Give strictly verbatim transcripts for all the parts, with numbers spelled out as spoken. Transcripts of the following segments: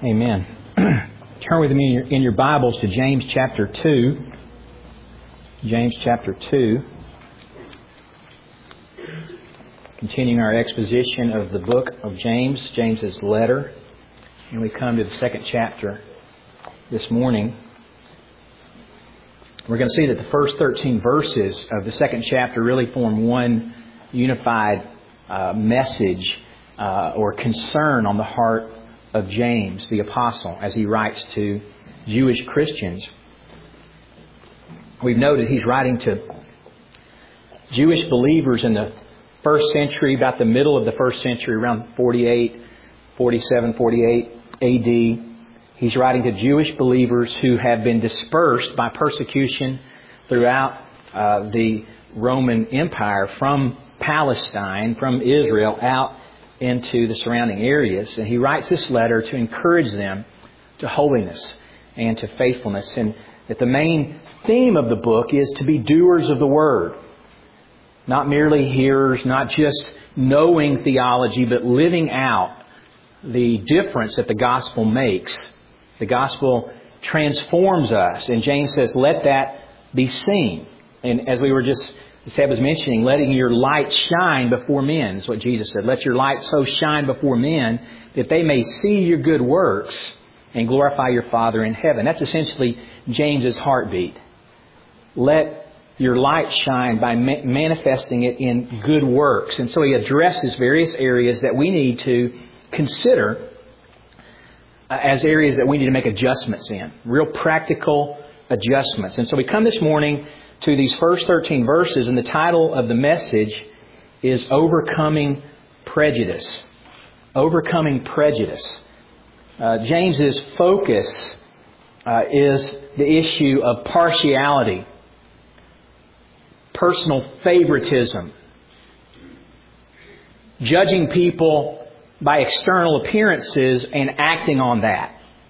Amen. Turn with me in your, in your Bibles to James chapter two. James chapter two. Continuing our exposition of the book of James, James's letter. And we come to the second chapter this morning. We're going to see that the first thirteen verses of the second chapter really form one unified uh, message uh, or concern on the heart of James, the apostle, as he writes to Jewish Christians. We've noted he's writing to Jewish believers in the first century, about the middle of the first century, around forty-eight, forty-seven, forty-eight A D. He's writing to Jewish believers who have been dispersed by persecution throughout uh, the Roman Empire from Palestine, from Israel, out into the surrounding areas. And he writes this letter to encourage them to holiness and to faithfulness. And that the main theme of the book is to be doers of the Word. Not merely hearers, not just knowing theology, but living out the difference that the gospel makes. The gospel transforms us. And James says, let that be seen. And as we were just, as Seb was mentioning, letting your light shine before men is what Jesus said. Let your light so shine before men that they may see your good works and glorify your Father in heaven. That's essentially James's heartbeat. Let your light shine by ma- manifesting it in good works. And so he addresses various areas that we need to consider uh, as areas that we need to make adjustments in. Real practical adjustments. And so we come this morning to these first thirteen verses, and the title of the message is Overcoming Prejudice. Overcoming Prejudice. Uh, James's focus uh, is the issue of partiality, personal favoritism, judging people by external appearances and acting on that.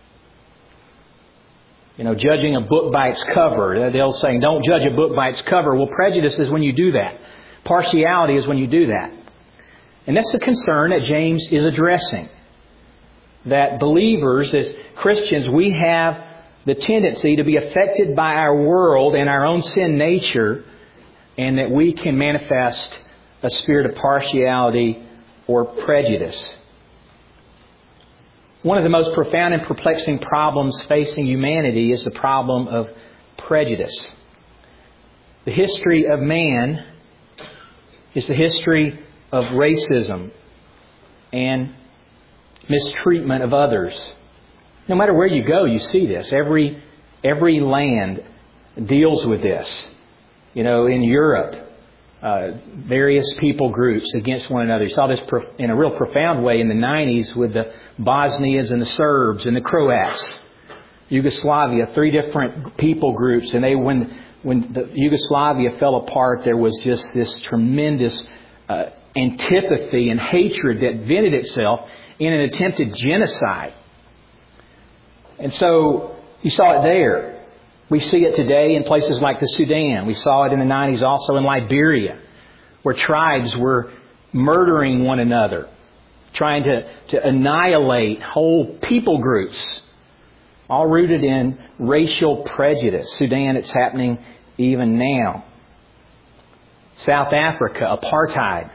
You know, judging a book by its cover. The old saying, don't judge a book by its cover. Well, prejudice is when you do that. Partiality is when you do that. And that's the concern that James is addressing. That believers, as Christians, we have the tendency to be affected by our world and our own sin nature, and that we can manifest a spirit of partiality or prejudice. One of the most profound and perplexing problems facing humanity is the problem of prejudice. The history of man is the history of racism and mistreatment of others. No matter where you go, you see this. Every, every land deals with this. You know, in Europe, uh, various people groups against one another. You saw this in a real profound way in the nineties with the Bosnians and the Serbs and the Croats. Yugoslavia, three different people groups. And they, when, when the Yugoslavia fell apart, there was just this tremendous uh, antipathy and hatred that vented itself in an attempted genocide. And so you saw it there. We see it today in places like the Sudan. We saw it in the nineties also in Liberia, where tribes were murdering one another, trying to, to annihilate whole people groups, all rooted in racial prejudice. Sudan, it's happening even now. South Africa, apartheid.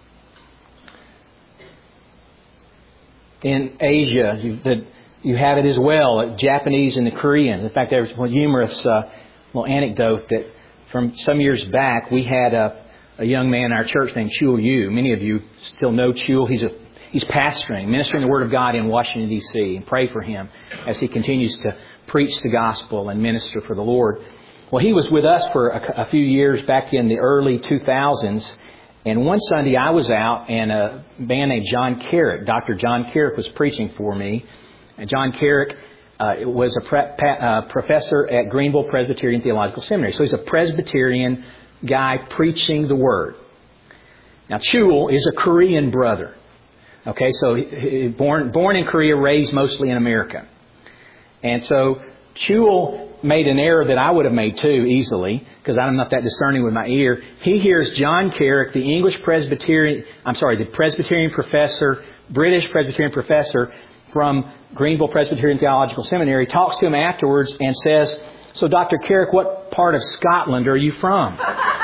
In Asia, you, the You have it as well, Japanese and the Koreans. In fact, there's a humorous uh, little anecdote that from some years back, we had a, a young man in our church named Chul Yu. Many of you still know Chul. He's a he's pastoring, ministering the Word of God in Washington, D C And pray for him as he continues to preach the gospel and minister for the Lord. Well, he was with us for a, a few years back in the early two thousands. And one Sunday I was out, and a man named John Carrick, Doctor John Carrick, was preaching for me. And John Carrick uh, was a pre- pa- uh, professor at Greenville Presbyterian Theological Seminary. So he's a Presbyterian guy preaching the Word. Now, Chul is a Korean brother. Okay, so he, he, born born in Korea, raised mostly in America. And so Chul made an error that I would have made too easily, because I'm not that discerning with my ear. He hears John Carrick, the English Presbyterian, I'm sorry, the Presbyterian professor, British Presbyterian professor, from Greenville Presbyterian Theological Seminary, talks to him afterwards and says, "So, Doctor Carrick, what part of Scotland are you from?"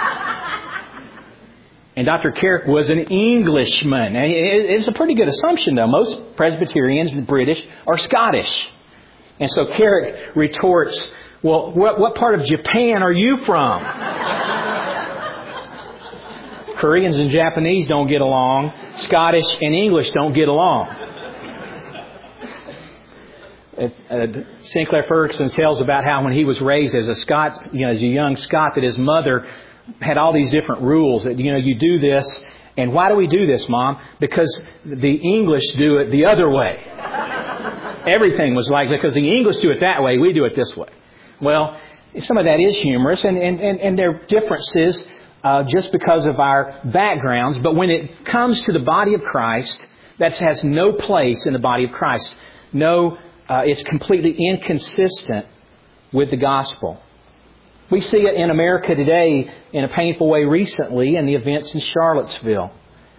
And Doctor Carrick was an Englishman. It's a pretty good assumption, though. Most Presbyterians, the British, are Scottish. And so Carrick retorts, "Well, what, what part of Japan are you from?" Koreans and Japanese don't get along. Scottish and English don't get along. Uh, Sinclair Ferguson tells about how when he was raised as a Scot, you know, as a young Scot, that his mother had all these different rules that, you know, you do this. And why do we do this, Mom? Because the English do it the other way. Everything was like, because the English do it that way, we do it this way. Well, some of that is humorous, and, and, and, and there are differences uh, just because of our backgrounds. But when it comes to the body of Christ, that has no place in the body of Christ. No, uh, it's completely inconsistent with the gospel. We see it in America today in a painful way recently in the events in Charlottesville.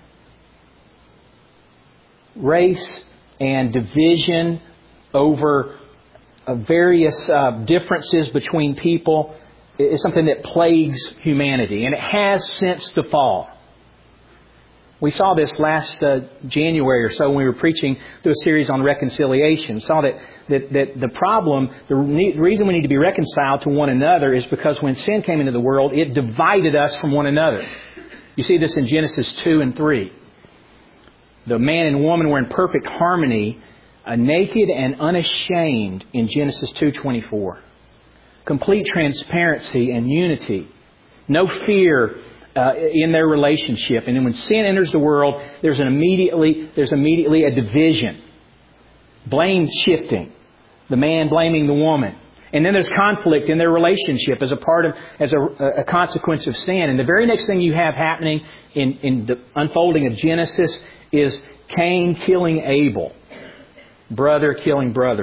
Race and division over uh, various uh, differences between people is something that plagues humanity, and it has since the fall. We saw this last uh, January or so when we were preaching through a series on reconciliation. We saw that, that, that the problem, the re- reason we need to be reconciled to one another is because when sin came into the world, it divided us from one another. You see this in Genesis two and three. The man and woman were in perfect harmony, uh, naked and unashamed in Genesis two twenty-four. Complete transparency and unity. No fear Uh, in their relationship. And then when sin enters the world, there's an immediately there's immediately a division. Blame shifting. The man blaming the woman. And then there's conflict in their relationship as a part of as a, a consequence of sin. And the very next thing you have happening in, in the unfolding of Genesis is Cain killing Abel. Brother killing brother.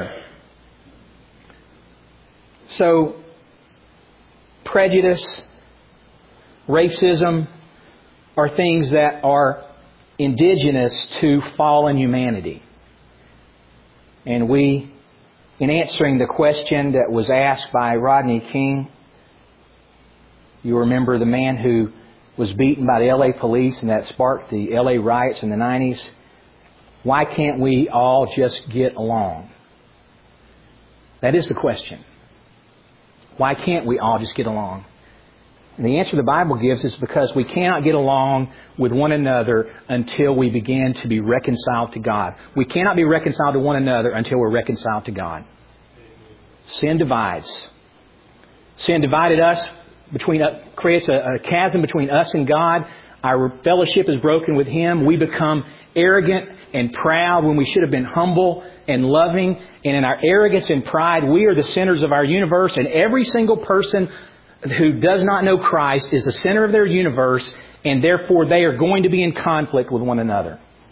So prejudice, racism are things that are indigenous to fallen humanity. And we, in answering the question that was asked by Rodney King, you remember the man who was beaten by the L A police and that sparked the L A riots in the nineties. Why can't we all just get along? That is the question. Why can't we all just get along? And the answer the Bible gives is because we cannot get along with one another until we begin to be reconciled to God. We cannot be reconciled to one another until we're reconciled to God. Sin divides. Sin divided us, between uh, creates a, a chasm between us and God. Our fellowship is broken with Him. We become arrogant and proud when we should have been humble and loving. And in our arrogance and pride, we are the centers of our universe, and every single person who does not know Christ is the center of their universe, and therefore they are going to be in conflict with one another.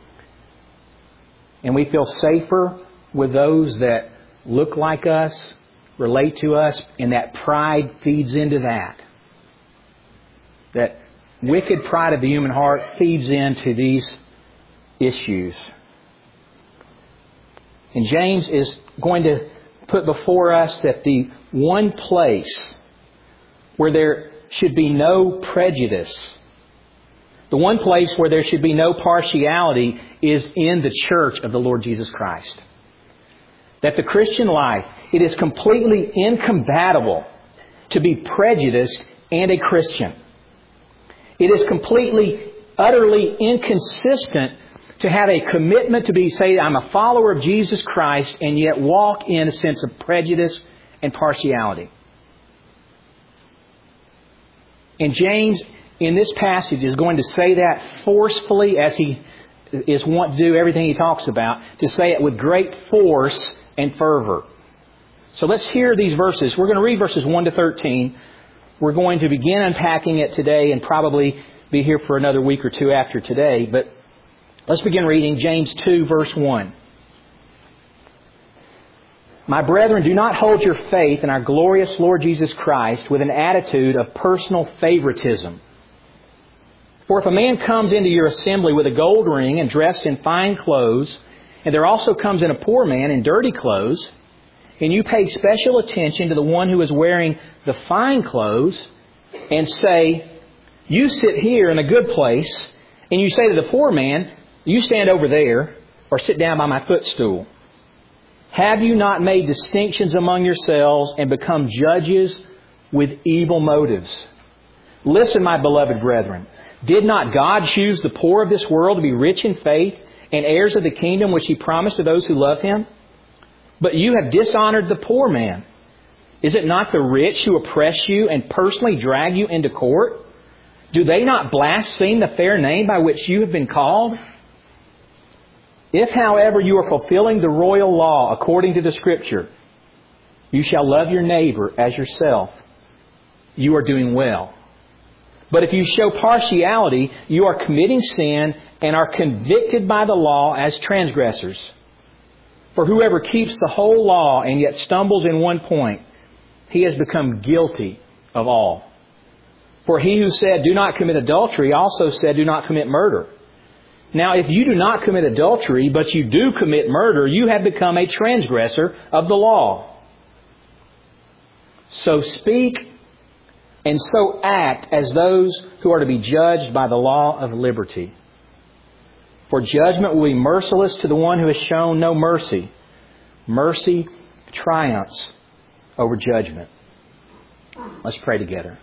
And we feel safer with those that look like us, relate to us, and that pride feeds into that. That wicked pride of the human heart feeds into these issues. And James is going to put before us that the one place where there should be no prejudice, the one place where there should be no partiality is in the church of the Lord Jesus Christ. That the Christian life, it is completely incompatible to be prejudiced and a Christian. It is completely, utterly inconsistent to have a commitment to be, say, I'm a follower of Jesus Christ, and yet walk in a sense of prejudice and partiality. And James, in this passage, is going to say that forcefully, as he is wont to do everything he talks about, to say it with great force and fervor. So let's hear these verses. We're going to read verses one to thirteen. We're going to begin unpacking it today and probably be here for another week or two after today. But let's begin reading James two, verse one. My brethren, do not hold your faith in our glorious Lord Jesus Christ with an attitude of personal favoritism. For if a man comes into your assembly with a gold ring and dressed in fine clothes, And there also comes in a poor man in dirty clothes, and you pay special attention to the one who is wearing the fine clothes and say, you sit here in a good place, and you say to the poor man, you stand over there or sit down by my footstool. Have you not made distinctions among yourselves and become judges with evil motives? Listen, my beloved brethren, did not God choose the poor of this world to be rich in faith and heirs of the kingdom which He promised to those who love Him? But you have dishonored the poor man. Is it not the rich who oppress you and personally drag you into court? Do they not blaspheme the fair name by which you have been called? If, however, you are fulfilling the royal law according to the Scripture, you shall love your neighbor as yourself, you are doing well. But if you show partiality, you are committing sin and are convicted by the law as transgressors. For whoever keeps the whole law and yet stumbles in one point, he has become guilty of all. For he who said, do not commit adultery, also said, do not commit murder. Now, if you do not commit adultery, but you do commit murder, you have become a transgressor of the law. So speak and so act as those who are to be judged by the law of liberty. For judgment will be merciless to the one who has shown no mercy. Mercy triumphs over judgment. Let's pray together.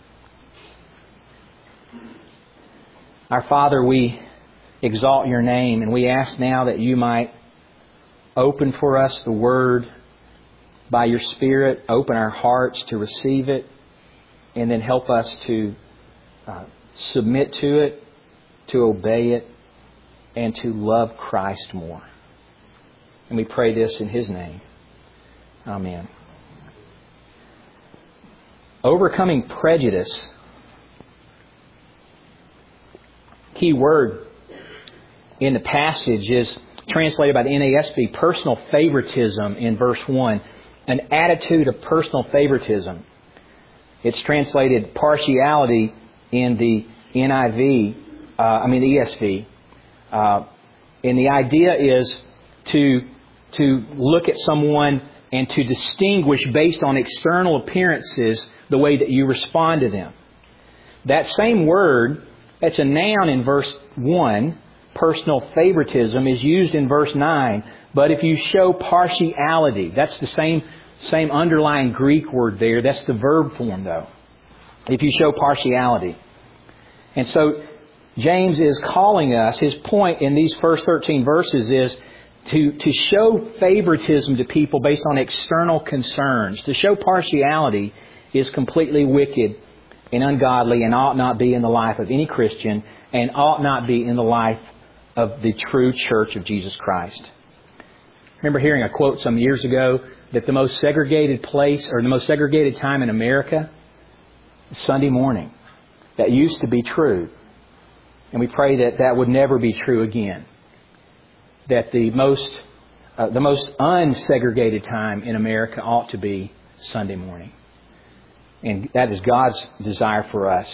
Our Father, we exalt Your name, and we ask now that You might open for us the Word by Your Spirit, open our hearts to receive it, and then help us to uh, submit to it, to obey it, and to love Christ more. And we pray this in His name. Amen. Overcoming prejudice. Key word in the passage is translated by the N A S B, personal favoritism in verse one. An attitude of personal favoritism. It's translated partiality in the N I V, uh, I mean the E S V. Uh, and the idea is to, to look at someone and to distinguish based on external appearances the way that you respond to them. That same word, that's a noun in verse one, personal favoritism, is used in verse nine. But if you show partiality, that's the same, same underlying Greek word there. That's the verb form though. If you show partiality. And so James is calling us, his point in these first thirteen verses is to, to show favoritism to people based on external concerns. To show partiality is completely wicked and ungodly and ought not be in the life of any Christian and ought not be in the life of the true church of Jesus Christ. I remember hearing a quote some years ago that the most segregated place or the most segregated time in America is Sunday morning. That used to be true. And we pray that that would never be true again. That the most uh, the most unsegregated time in America ought to be Sunday morning. And that is God's desire for us.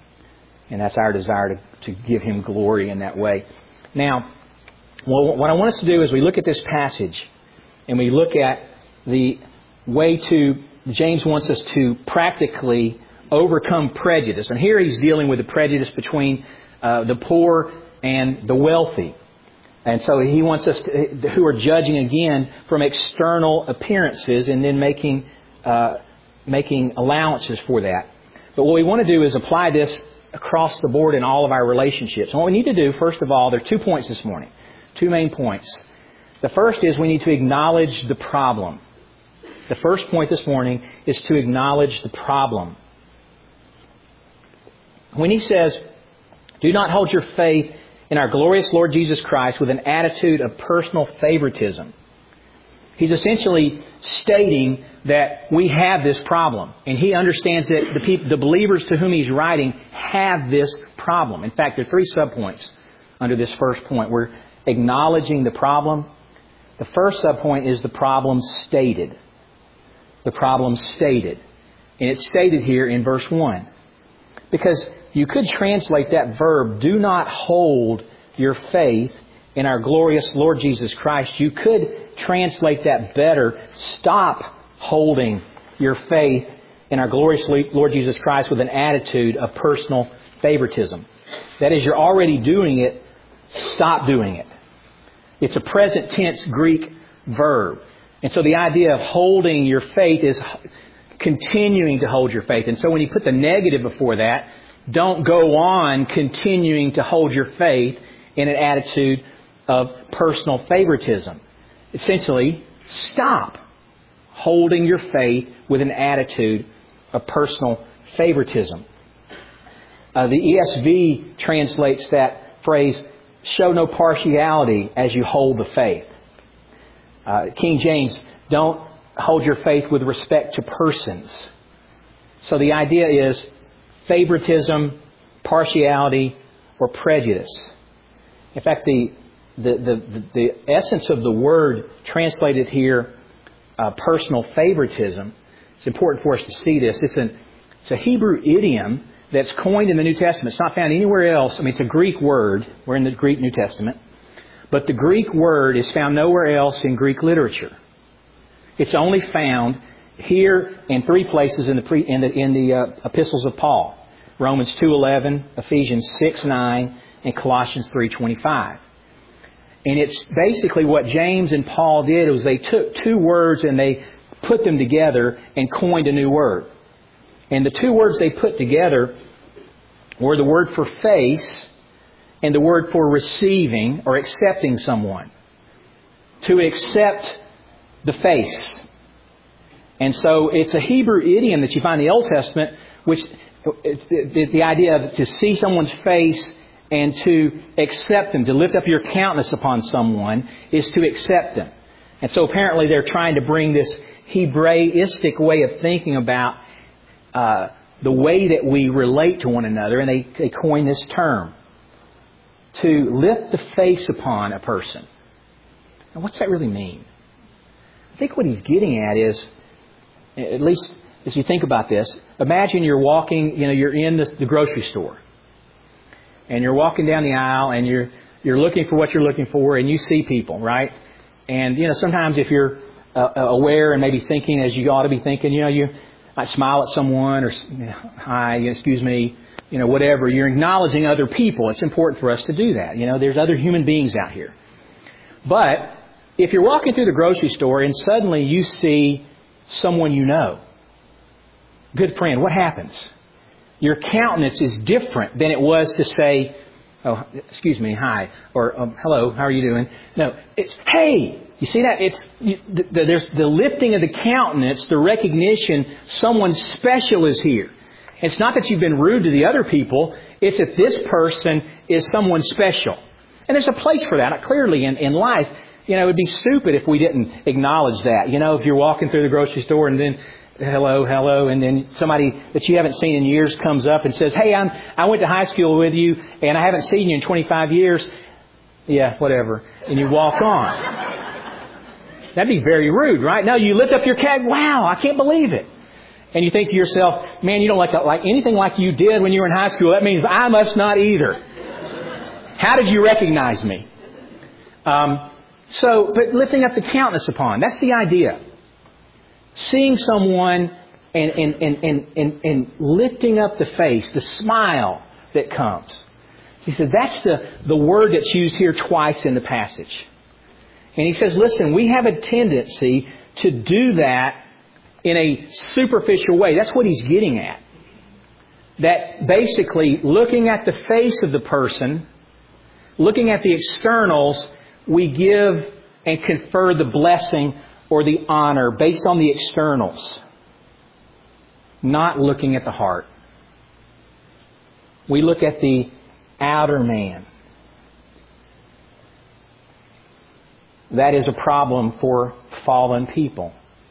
And that's our desire to, to give Him glory in that way. Now, well, what I want us to do is we look at this passage and we look at the way to, James wants us to practically overcome prejudice. And here he's dealing with the prejudice between uh, the poor and the wealthy. And so he wants us to, who are judging again from external appearances and then making uh, making allowances for that. But what we want to do is apply this across the board in all of our relationships. And what we need to do, first of all, there are two points this morning. Two main points. The first is we need to acknowledge the problem. The first point this morning is to acknowledge the problem. When he says, do not hold your faith in our glorious Lord Jesus Christ with an attitude of personal favoritism. He's essentially stating that we have this problem. And he understands that the people, the believers to whom he's writing have this problem. In fact, there are three subpoints under this first point. We're acknowledging the problem. The first subpoint is the problem stated. The problem stated. And it's stated here in verse one. Because you could translate that verb, do not hold your faith in our glorious Lord Jesus Christ. You could translate that better. Stop holding your faith in our glorious Lord Jesus Christ with an attitude of personal favoritism. That is, you're already doing it. Stop doing it. It's a present tense Greek verb. And so the idea of holding your faith is continuing to hold your faith. And so when you put the negative before that, don't go on continuing to hold your faith in an attitude of personal favoritism. Essentially, stop holding your faith with an attitude of personal favoritism. Uh, the E S V translates that phrase, show no partiality as you hold the faith. Uh, King James, don't hold your faith with respect to persons. So the idea is favoritism, partiality, or prejudice. In fact, the the the, the essence of the word translated here, uh, personal favoritism, it's important for us to see this. It's, an, it's a Hebrew idiom that's coined in the New Testament. It's not found anywhere else. I mean, it's a Greek word. We're in the Greek New Testament. But the Greek word is found nowhere else in Greek literature. It's only found here in three places in the pre, in the, in the uh, epistles of Paul. Romans two eleven, Ephesians six nine, and Colossians three twenty-five. And it's basically what James and Paul did was they took two words and they put them together and coined a new word. And the two words they put together were the word for face and the word for receiving or accepting someone. To accept the face. And so it's a Hebrew idiom that you find in the Old Testament, which the, the idea of to see someone's face and to accept them, to lift up your countenance upon someone, is to accept them. And so apparently they're trying to bring this Hebraistic way of thinking about uh, the way that we relate to one another, and they, they coin this term. To lift the face upon a person. Now, what's that really mean? I think what he's getting at is, at least as you think about this, imagine you're walking, you know, you're in the, the grocery store. And you're walking down the aisle and you're you're looking for what you're looking for, and you see people, right? And, you know, sometimes if you're uh, aware and maybe thinking as you ought to be thinking, you know, you might smile at someone or, you know, hi, excuse me, you know, whatever. You're acknowledging other people. It's important for us to do that. You know, there's other human beings out here. But if you're walking through the grocery store and suddenly you see someone you know, good friend, what happens? Your countenance is different than it was to say, oh, excuse me, hi, or um, hello, how are you doing? No, it's, hey, you see that? It's you, the, the, there's the lifting of the countenance, the recognition someone special is here. It's not that you've been rude to the other people. It's that this person is someone special. And there's a place for that. Clearly in, in life, you know, it would be stupid if we didn't acknowledge that. You know, if you're walking through the grocery store and then, hello, hello, and then somebody that you haven't seen in years comes up and says, hey, I'm, I went to high school with you and I haven't seen you in twenty-five years. Yeah, whatever. And you walk on. That'd be very rude, right? No, you lift up your cat. Wow, I can't believe it. And you think to yourself, man, you don't like, like anything like you did when you were in high school. That means I must not either. How did you recognize me? Um, so, but lifting up the countenance upon, that's the idea. Seeing someone and, and, and, and, and, and lifting up the face, the smile that comes. He said that's the, the word that's used here twice in the passage. And he says, listen, we have a tendency to do that in a superficial way. That's what he's getting at. That basically, looking at the face of the person, looking at the externals, we give and confer the blessing or the honor based on the externals, not looking at the heart. We look at the outer man. That is a problem for fallen people.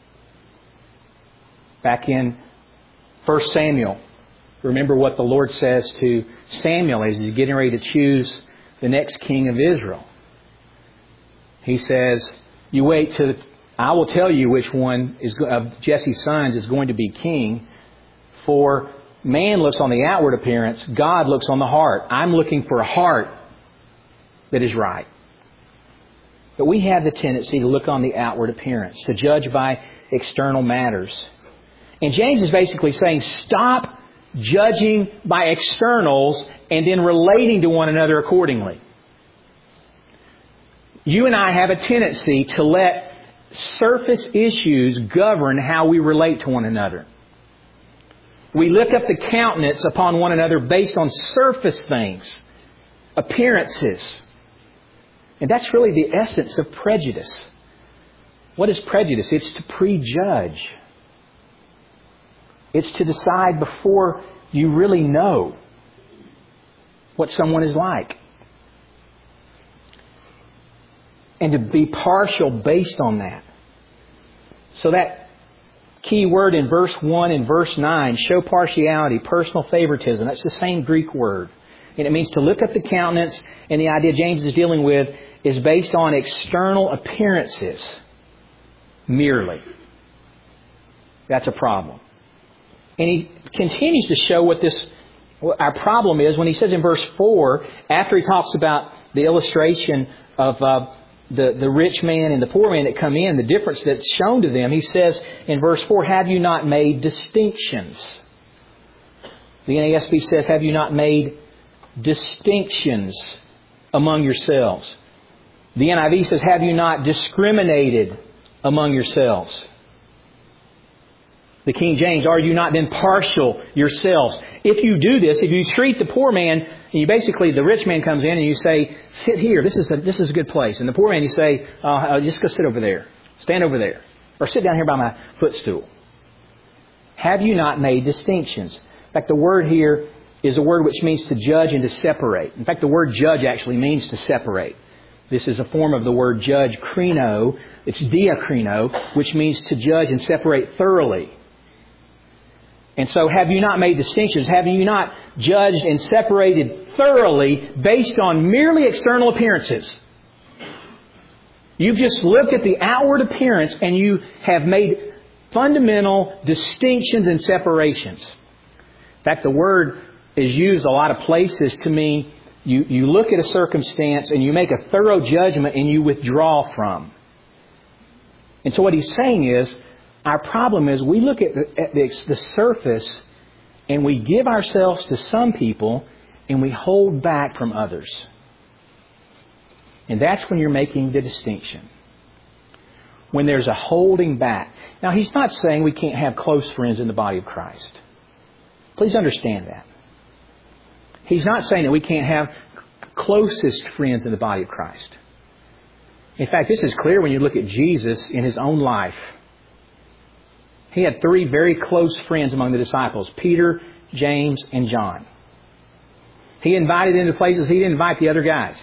Back in First Samuel, remember what the Lord says to Samuel as he's getting ready to choose the next king of Israel. He says, you wait till I will tell you which one is of Jesse's sons is going to be king. For man looks on the outward appearance, God looks on the heart. I'm looking for a heart that is right. But we have the tendency to look on the outward appearance, to judge by external matters. And James is basically saying, stop judging by externals and then relating to one another accordingly. You and I have a tendency to let surface issues govern how we relate to one another. We lift up the countenance upon one another based on surface things, appearances. And that's really the essence of prejudice. What is prejudice? It's to prejudge. It's to decide before you really know what someone is like. And to be partial based on that. So that key word in verse one and verse nine, show partiality, personal favoritism. That's the same Greek word. And it means to lift up the countenance. And the idea James is dealing with is based on external appearances merely. That's a problem. And he continues to show what this, what our problem is when he says in verse four, after he talks about the illustration of uh, the, the rich man and the poor man that come in, the difference that's shown to them, he says in verse four, have you not made distinctions? The N A S B says, have you not made distinctions among yourselves? The N I V says, have you not discriminated among yourselves? The King James, are you not then partial yourselves? If you do this, if you treat the poor man, and you basically, the rich man comes in and you say, sit here, this is a, this is a good place. And the poor man, you say, uh, just go sit over there. Stand over there. Or sit down here by my footstool. Have you not made distinctions? In fact, the word here is a word which means to judge and to separate. In fact, the word judge actually means to separate. This is a form of the word judge, krino. It's diakrino, which means to judge and separate thoroughly. And so have you not made distinctions? Have you not judged and separated thoroughly based on merely external appearances? You've just looked at the outward appearance and you have made fundamental distinctions and separations. In fact, the word is used a lot of places to mean you, you look at a circumstance and you make a thorough judgment and you withdraw from. And so what he's saying is, our problem is we look at the, at the, the surface and we give ourselves to some people and we hold back from others. And that's when you're making the distinction. When there's a holding back. Now, he's not saying we can't have close friends in the body of Christ. Please understand that. He's not saying that we can't have closest friends in the body of Christ. In fact, this is clear when you look at Jesus in His own life. He had three very close friends among the disciples, Peter, James, and John. He invited them to places He didn't invite the other guys.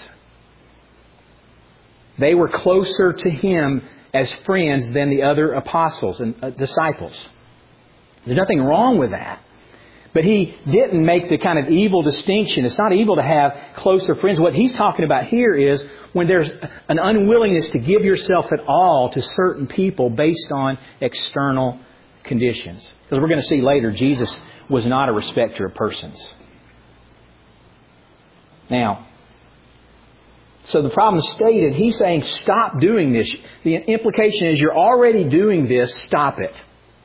They were closer to Him as friends than the other apostles and uh, disciples. There's nothing wrong with that. But He didn't make the kind of evil distinction. It's not evil to have closer friends. What He's talking about here is when there's an unwillingness to give yourself at all to certain people based on external conditions. Because we're going to see later, Jesus was not a respecter of persons. Now, so the problem is stated, He's saying stop doing this. The implication is you're already doing this, stop it.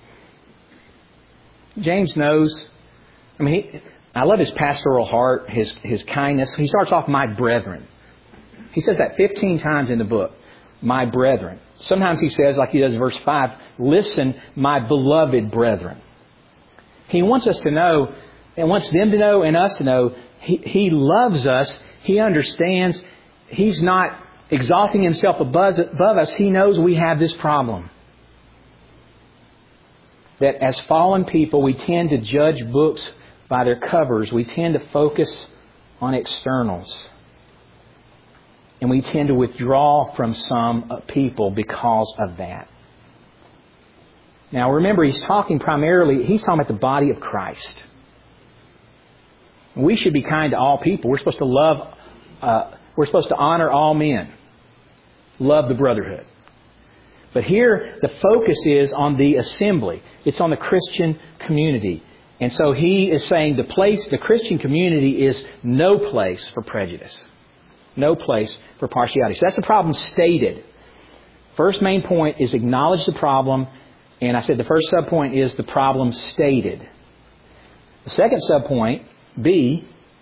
James knows, I mean, he, I love his pastoral heart, his, his kindness. He starts off, my brethren. He says that fifteen times in the book, my brethren. Sometimes he says, like he does in verse five, listen, my beloved brethren. He wants us to know, and wants them to know and us to know, He, he loves us. He understands. He's not exalting Himself above, above us. He knows we have this problem. That as fallen people, we tend to judge books by their covers. We tend to focus on externals. And we tend to withdraw from some people because of that. Now remember, he's talking primarily, he's talking about the body of Christ. We should be kind to all people. We're supposed to love, uh, we're supposed to honor all men. Love the brotherhood. But here the focus is on the assembly. It's on the Christian community. And so he is saying the place, the Christian community is no place for prejudice. No place for partiality. So that's the problem stated. First main point is acknowledge the problem. And I said the first subpoint is the problem stated. The second subpoint, B,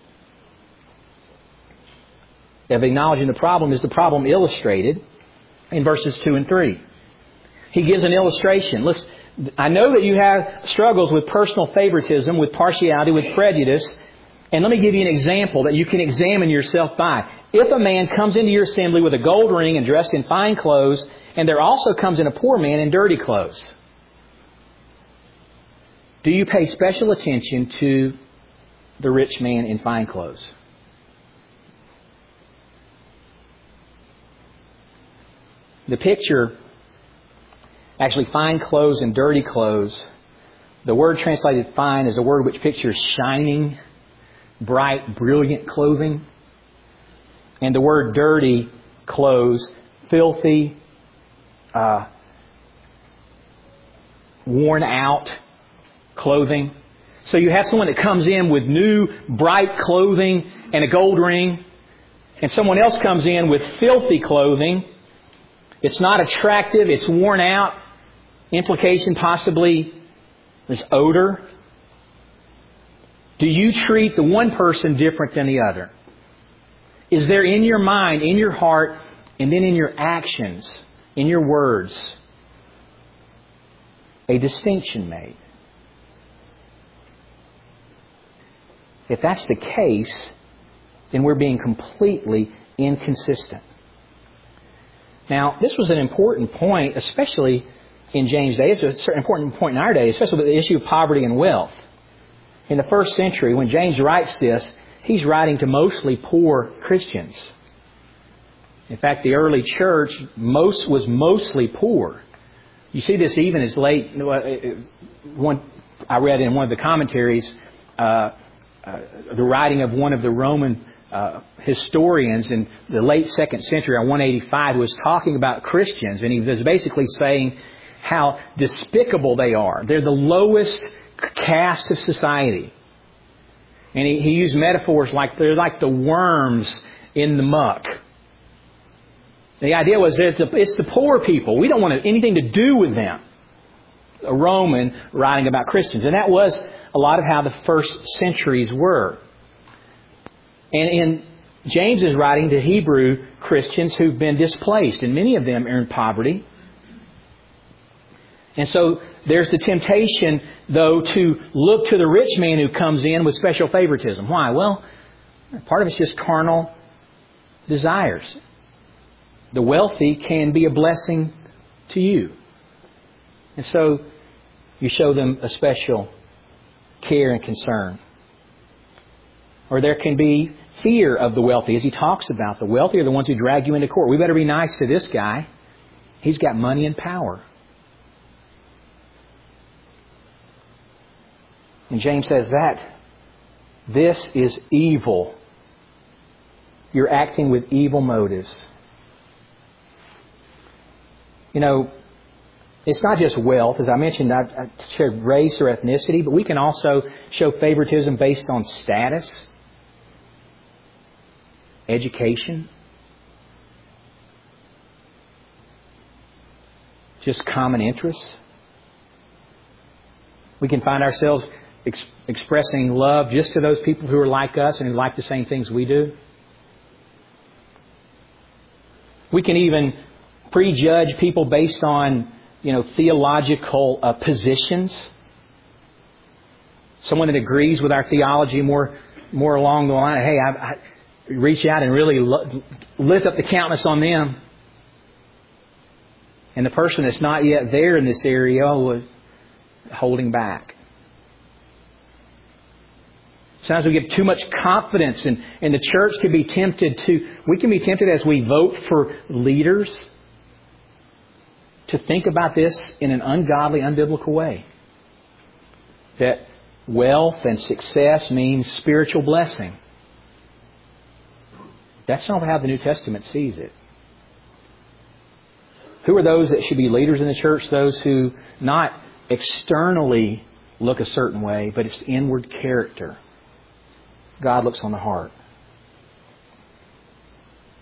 of acknowledging the problem is the problem illustrated in verses two and three. He gives an illustration. Look, I know that you have struggles with personal favoritism, with partiality, with prejudice. And let me give you an example that you can examine yourself by. If a man comes into your assembly with a gold ring and dressed in fine clothes, and there also comes in a poor man in dirty clothes, do you pay special attention to the rich man in fine clothes? The picture, actually fine clothes and dirty clothes, the word translated fine is a word which pictures shining, bright, brilliant clothing. And the word dirty clothes, filthy, uh, worn out clothing. So you have someone that comes in with new, bright clothing and a gold ring, and someone else comes in with filthy clothing. It's not attractive, it's worn out. Implication possibly there's odor. Do you treat the one person different than the other? Is there in your mind, in your heart, and then in your actions, in your words, a distinction made? If that's the case, then we're being completely inconsistent. Now, this was an important point, especially in James' day. It's a certain important point in our day, especially with the issue of poverty and wealth. In the first century, when James writes this, he's writing to mostly poor Christians. In fact, the early church most was mostly poor. You see this even as late. One I read in one of the commentaries, uh, uh, the writing of one of the Roman uh, historians in the late second century, on one eighty-five, who was talking about Christians, and he was basically saying how despicable they are. They're the lowest caste of society. And he, he used metaphors like they're like the worms in the muck. The idea was that it's the poor people. We don't want anything to do with them. A Roman writing about Christians. And that was a lot of how the first centuries were. And in James is writing to Hebrew Christians who've been displaced. And many of them are in poverty. And so there's the temptation, though, to look to the rich man who comes in with special favoritism. Why? Well, part of it's just carnal desires. The wealthy can be a blessing to you. And so you show them a special care and concern. Or there can be fear of the wealthy, as he talks about. The wealthy are the ones who drag you into court. We better be nice to this guy. He's got money and power. And James says that this is evil. You're acting with evil motives. You know, it's not just wealth. As I mentioned, I, I shared race or ethnicity, but we can also show favoritism based on status, education, just common interests. We can find ourselves ex- expressing love just to those people who are like us and who like the same things we do. We can even prejudge people based on, you know, theological uh, positions. Someone that agrees with our theology more, more along the line of, hey, I, I reach out and really lo- lift up the countenance on them. And the person that's not yet there in this area was holding back. Sometimes we give too much confidence, and, and the church can be tempted to, we can be tempted as we vote for leaders to think about this in an ungodly, unbiblical way. That wealth and success means spiritual blessing. That's not how the New Testament sees it. Who are those that should be leaders in the church? Those who not externally look a certain way, but it's inward character. God looks on the heart.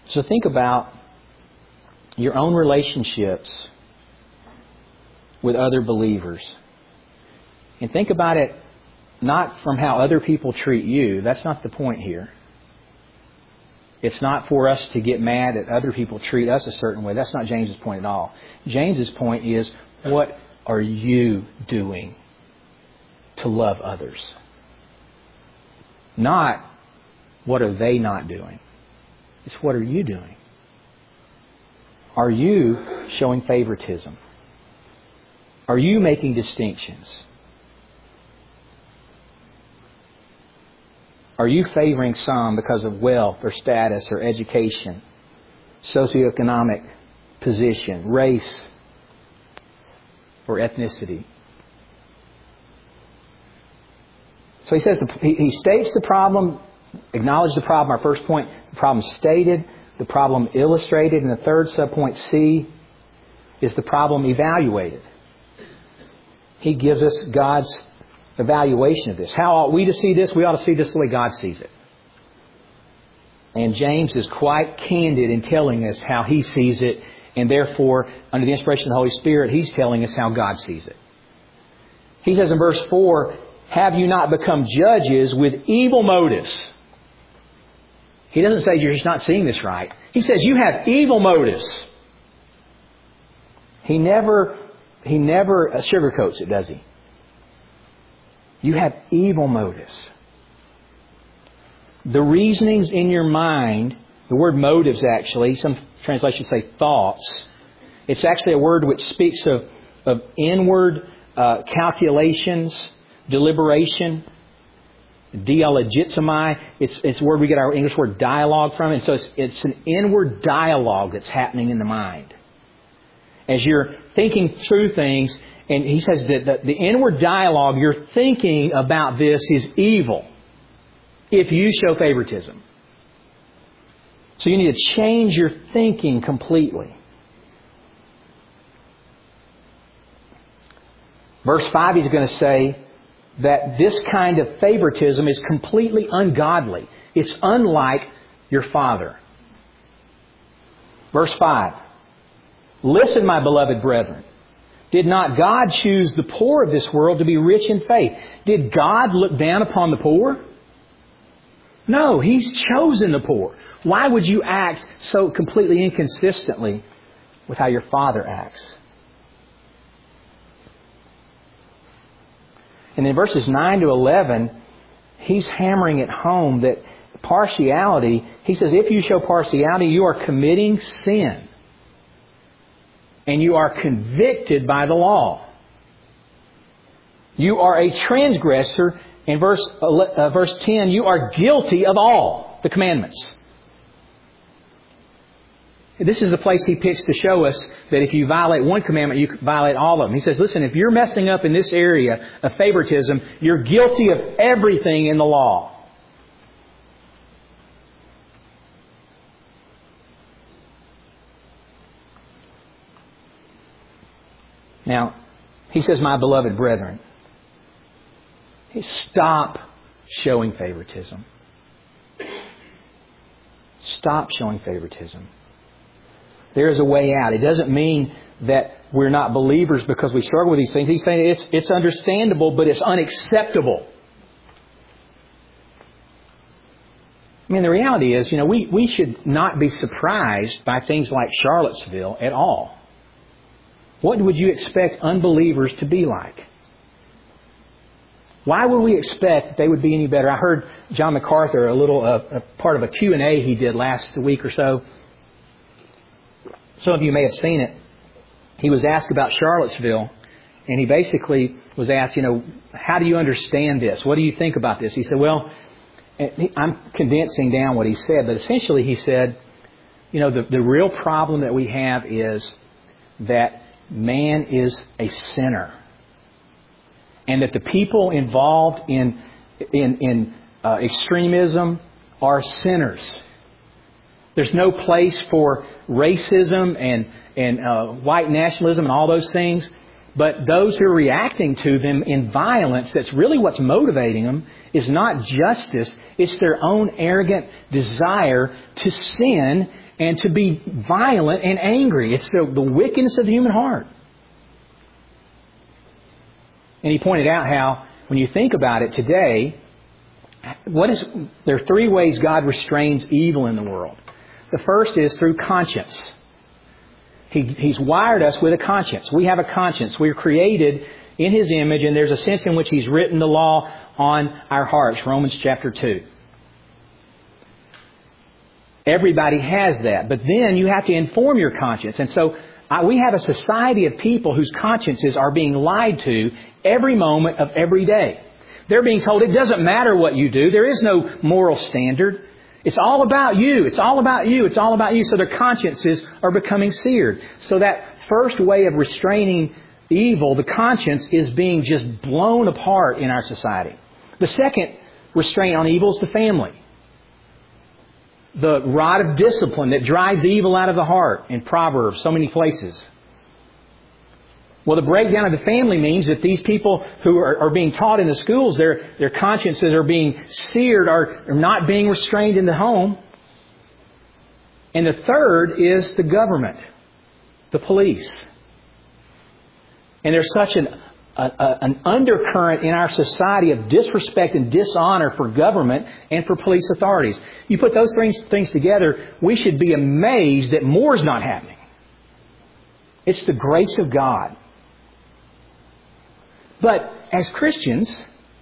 So think about your own relationships with other believers. And think about it not from how other people treat you. That's not the point here. It's not for us to get mad that other people treat us a certain way. That's not James's point at all. James's point is, what are you doing to love others? Not, what are they not doing? It's, what are you doing? Are you showing favoritism? Are you making distinctions? Are you favoring some because of wealth or status or education, socioeconomic position, race, or ethnicity? So he says, he, he states the problem, acknowledges the problem, our first point, the problem stated, the problem illustrated, and the third subpoint C is the problem evaluated. He gives us God's evaluation of this. How ought we to see this? We ought to see this the way God sees it. And James is quite candid in telling us how he sees it, and therefore, under the inspiration of the Holy Spirit, he's telling us how God sees it. He says in verse four, have you not become judges with evil motives? He doesn't say you're just not seeing this right. He says you have evil motives. He never, he never sugarcoats it, does he? You have evil motives. The reasonings in your mind, the word motives actually, some translations say thoughts. It's actually a word which speaks of, of inward uh, calculations, deliberation, dialogizomai. It's, it's a word we get our English word dialogue from. And so it's, it's an inward dialogue that's happening in the mind. As you're thinking through things, and he says that the, the inward dialogue you're thinking about this is evil if you show favoritism. So you need to change your thinking completely. Verse five, he's going to say that this kind of favoritism is completely ungodly. It's unlike your father. Verse five, listen, my beloved brethren. Did not God choose the poor of this world to be rich in faith? Did God look down upon the poor? No, He's chosen the poor. Why would you act so completely inconsistently with how your Father acts? And in verses nine to eleven, he's hammering it home that partiality, he says, if you show partiality, you are committing sin. And you are convicted by the law. You are a transgressor. In verse, uh, verse ten, you are guilty of all the commandments. This is the place he picks to show us that if you violate one commandment, you violate all of them. He says, listen, if you're messing up in this area of favoritism, you're guilty of everything in the law. Now, he says, my beloved brethren, stop showing favoritism. Stop showing favoritism. There is a way out. It doesn't mean that we're not believers because we struggle with these things. He's saying it's, it's understandable, but it's unacceptable. I mean, the reality is, you know, we, we should not be surprised by things like Charlottesville at all. What would you expect unbelievers to be like? Why would we expect that they would be any better? I heard John MacArthur, a little uh, a part of a Q and A he did last week or so. Some of you may have seen it. He was asked about Charlottesville, and he basically was asked, you know, how do you understand this? What do you think about this? He said, well, I'm condensing down what he said, but essentially he said, you know, the, the real problem that we have is that man is a sinner. And that the people involved in in, in uh, extremism are sinners. There's no place for racism and, and uh, white nationalism and all those things. But those who are reacting to them in violence, that's really what's motivating them, is not justice. It's their own arrogant desire to sin and to be violent and angry. It's the, the wickedness of the human heart. And he pointed out how, when you think about it today, what is there are three ways God restrains evil in the world. The first is through conscience. He, he's wired us with a conscience. We have a conscience. We're created in His image, and there's a sense in which He's written the law on our hearts. Romans chapter two. Everybody has that. But then you have to inform your conscience. And so I, we have a society of people whose consciences are being lied to every moment of every day. They're being told it doesn't matter what you do. There is no moral standard. It's all about you. It's all about you. It's all about you. So their consciences are becoming seared. So that first way of restraining evil, the conscience, is being just blown apart in our society. The second restraint on evil is the family. The rod of discipline that drives evil out of the heart in Proverbs, so many places. Well, the breakdown of the family means that these people who are, are being taught in the schools, their, their consciences are being seared, are, are not being restrained in the home. And the third is the government, the police. And there's such an, a, a, an undercurrent in our society of disrespect and dishonor for government and for police authorities. You put those things, things together, we should be amazed that more is not happening. It's the grace of God. But as Christians,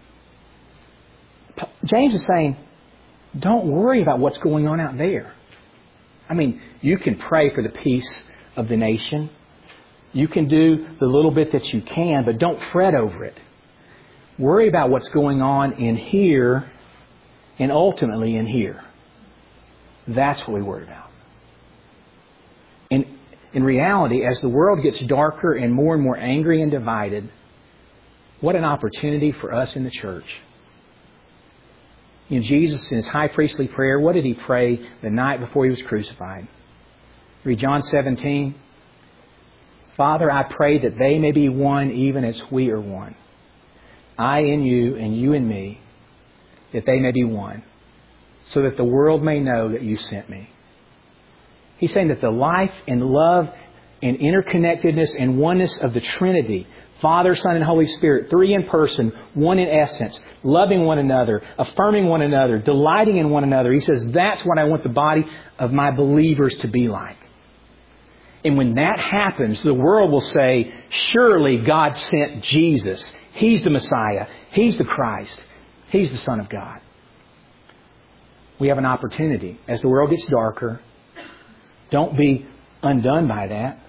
James is saying, don't worry about what's going on out there. I mean, you can pray for the peace of the nation. You can do the little bit that you can, but don't fret over it. Worry about what's going on in here and ultimately in here. That's what we worry about. And in reality, as the world gets darker and more and more angry and divided, what an opportunity for us in the church. You know, Jesus, in His high priestly prayer, what did He pray the night before He was crucified? Read John seventeen. Father, I pray that they may be one even as we are one. I in you and you in me, that they may be one, so that the world may know that you sent me. He's saying that the life and love and interconnectedness and oneness of the Trinity, Father, Son, and Holy Spirit, three in person, one in essence, loving one another, affirming one another, delighting in one another. He says, that's what I want the body of my believers to be like. And when that happens, the world will say, surely God sent Jesus. He's the Messiah. He's the Christ. He's the Son of God. We have an opportunity. As the world gets darker, don't be undone by that.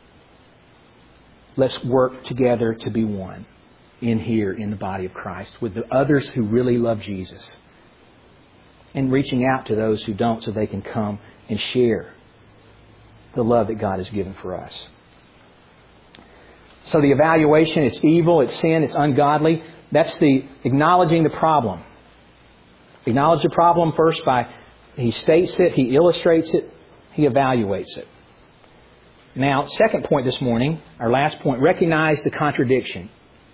Let's work together to be one in here in the body of Christ with the others who really love Jesus. And reaching out to those who don't so they can come and share the love that God has given for us. So the evaluation, it's evil, it's sin, it's ungodly. That's the acknowledging the problem. Acknowledge the problem first by he states it, he illustrates it, he evaluates it. Now, second point this morning, our last point, recognize the contradiction.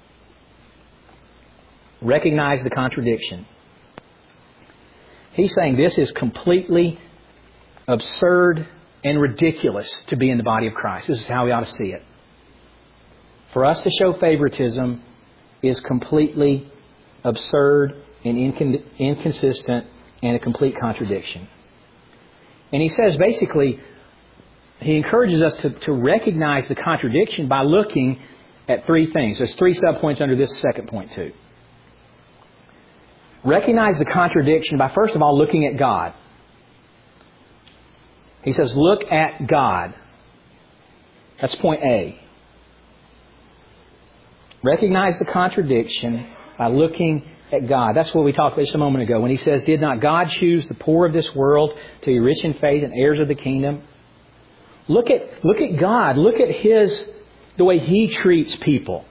Recognize the contradiction. He's saying this is completely absurd and ridiculous to be in the body of Christ. This is how we ought to see it. For us to show favoritism is completely absurd and incon- inconsistent and a complete contradiction. And he says basically, he encourages us to, to recognize the contradiction by looking at three things. There's three subpoints under this second point too. Recognize the contradiction by first of all looking at God. He says, look at God. That's point A. Recognize the contradiction by looking at God. That's what we talked about just a moment ago when he says, did not God choose the poor of this world to be rich in faith and heirs of the kingdom? Look at, look at God. Look at His, the way He treats people.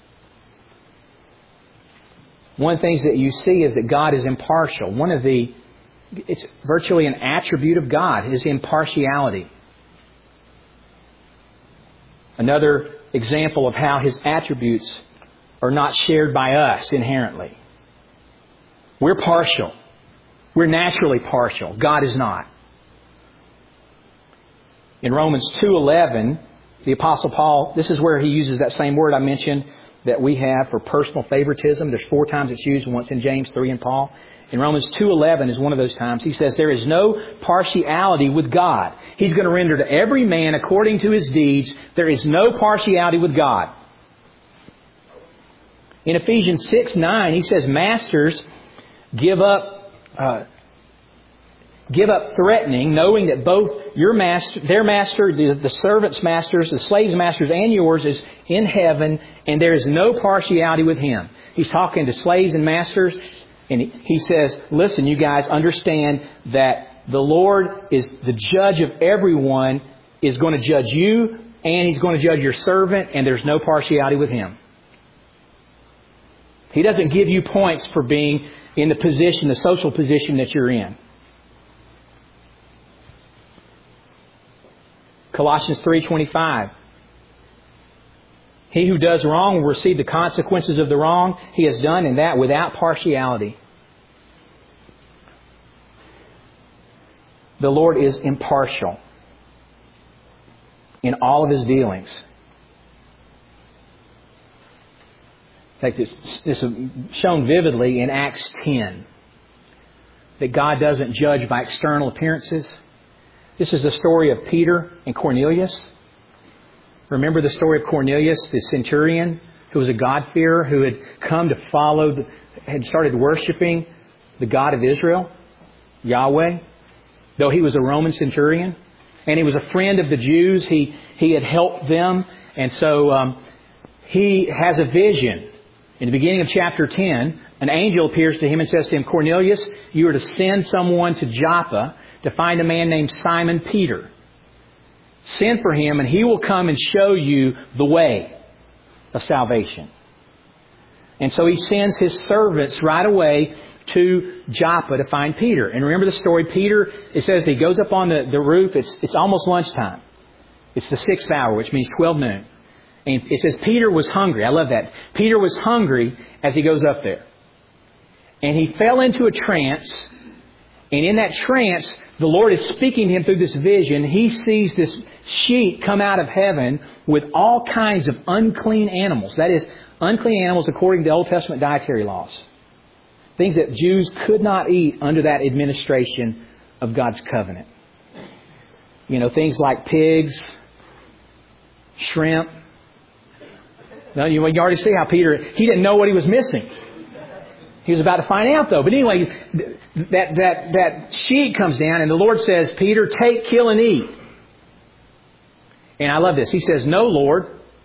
One of the things that you see is that God is impartial. One of the It's virtually an attribute of God, His impartiality. Another example of how His attributes are not shared by us inherently. We're partial. We're naturally partial. God is not. In Romans two eleven, the Apostle Paul, this is where he uses that same word I mentioned that we have for personal favoritism. There's four times it's used, once in James, three in Paul. In Romans two eleven is one of those times. He says, there is no partiality with God. He's going to render to every man according to his deeds. There is no partiality with God. In Ephesians six nine, he says, Masters, give up uh, give up threatening, knowing that both your master, their master, the, the servants' masters, the slaves' masters, and yours is in heaven, and there is no partiality with Him. He's talking to slaves and masters, and he, he says, listen, you guys, understand that the Lord is the judge of everyone, is going to judge you, and He's going to judge your servant, and there's no partiality with Him. He doesn't give you points for being in the position, the social position that you're in. Colossians three twenty-five. He who does wrong will receive the consequences of the wrong he has done, and that without partiality. The Lord is impartial in all of His dealings. In fact, this is shown vividly in Acts ten. That God doesn't judge by external appearances. This is the story of Peter and Cornelius. Remember the story of Cornelius, the centurion, who was a God-fearer, who had come to follow, the, had started worshiping the God of Israel, Yahweh, though he was a Roman centurion. And he was a friend of the Jews. He, he had helped them. And so um, he has a vision. In the beginning of chapter ten, an angel appears to him and says to him, Cornelius, you are to send someone to Joppa to find a man named Simon Peter. Send for him and he will come and show you the way of salvation. And so he sends his servants right away to Joppa to find Peter. And remember the story, Peter, it says he goes up on the, the roof. It's, it's almost lunchtime. It's the sixth hour, which means twelve noon. And it says Peter was hungry. I love that. Peter was hungry as he goes up there. And he fell into a trance. And in that trance, the Lord is speaking to him through this vision. He sees this sheet come out of heaven with all kinds of unclean animals. That is, unclean animals according to the Old Testament dietary laws. Things that Jews could not eat under that administration of God's covenant. You know, things like pigs, shrimp. Now, you already see how Peter, he didn't know what he was missing. He was about to find out, though. But anyway, that, that, that sheet comes down and the Lord says, Peter, take, kill, and eat. And I love this. He says, no, Lord.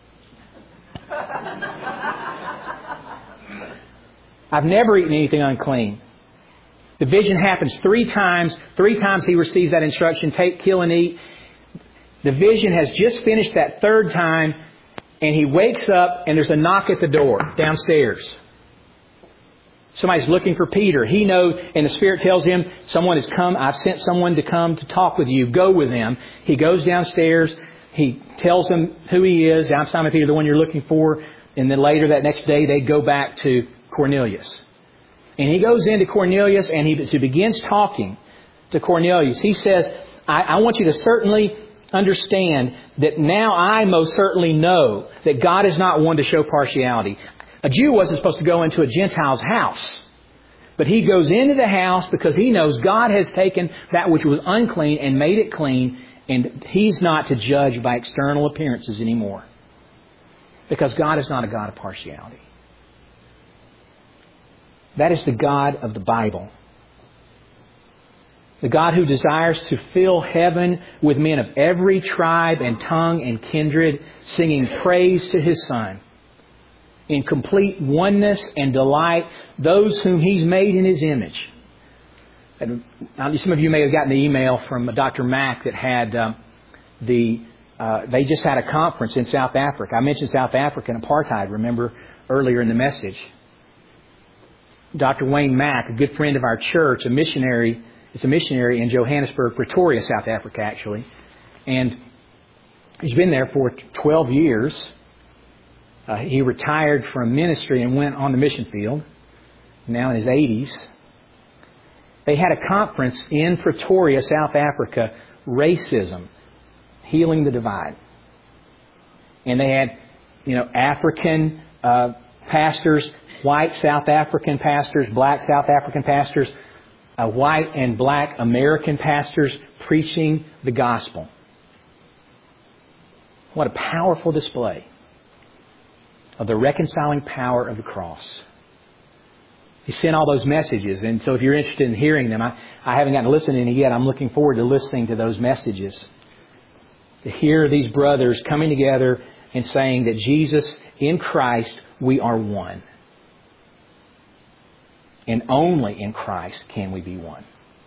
I've never eaten anything unclean. The vision happens three times. Three times he receives that instruction, take, kill, and eat. The vision has just finished that third time, and he wakes up and there's a knock at the door downstairs. Somebody's looking for Peter. He knows, and the Spirit tells him, someone has come. I've sent someone to come to talk with you. Go with him. He goes downstairs. He tells them who he is. I'm Simon Peter, the one you're looking for. And then later that next day, they go back to Cornelius. And he goes into Cornelius and he, he begins talking to Cornelius. He says, I, I want you to certainly understand that now I most certainly know that God is not one to show partiality. A Jew wasn't supposed to go into a Gentile's house. But he goes into the house because he knows God has taken that which was unclean and made it clean. And He's not to judge by external appearances anymore. Because God is not a God of partiality. That is the God of the Bible. The God who desires to fill heaven with men of every tribe and tongue and kindred, singing praise to His Son. In complete oneness and delight, those whom He's made in His image. And some of you may have gotten the email from Doctor Mack that had um, the, uh, they just had a conference in South Africa. I mentioned South Africa and apartheid, remember, earlier in the message. Doctor Wayne Mack, a good friend of our church, a missionary, is a missionary in Johannesburg, Pretoria, South Africa, actually. And he's been there for twelve years. Uh, he retired from ministry and went on the mission field, now in his eighties. They had a conference in Pretoria, South Africa, Racism. Healing the Divide. And they had, you know, African uh, pastors, white South African pastors, black South African pastors, uh, white and black American pastors preaching the gospel. What a powerful display of the reconciling power of the cross. He sent all those messages, and so if you're interested in hearing them, I, I haven't gotten to listen to any yet. I'm looking forward to listening to those messages. To hear these brothers coming together and saying that Jesus, in Christ, we are one. And only in Christ can we be one.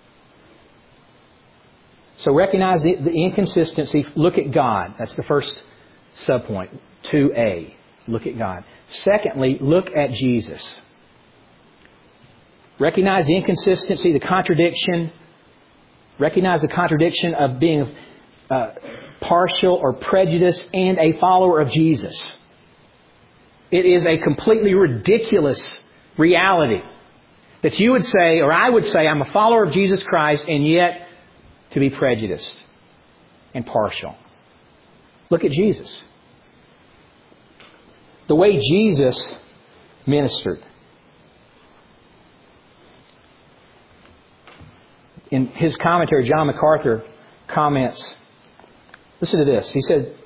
So recognize the, the inconsistency. Look at God. That's the first subpoint. two A. Look at God. Secondly, look at Jesus. Recognize the inconsistency, the contradiction. Recognize the contradiction of being uh, partial or prejudiced and a follower of Jesus. It is a completely ridiculous reality that you would say, or I would say, I'm a follower of Jesus Christ, and yet to be prejudiced and partial. Look at Jesus. The way Jesus ministered. In his commentary, John MacArthur comments, listen to this. He said,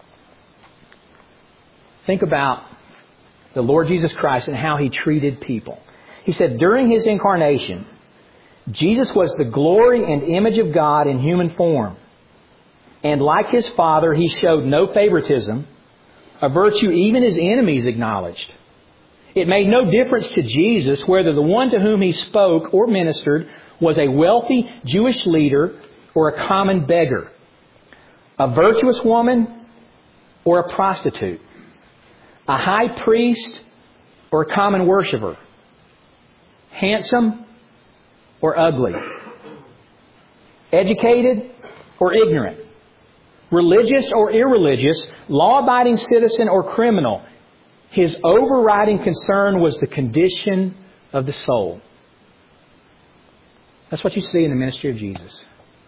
think about the Lord Jesus Christ and how He treated people. He said, during His incarnation, Jesus was the glory and image of God in human form. And like His Father, He showed no favoritism, a virtue even His enemies acknowledged. It made no difference to Jesus whether the one to whom He spoke or ministered was a wealthy Jewish leader or a common beggar, a virtuous woman or a prostitute, a high priest or a common worshiper, handsome or ugly, educated or ignorant, religious or irreligious, law-abiding citizen or criminal. His overriding concern was the condition of the soul. That's what you see in the ministry of Jesus.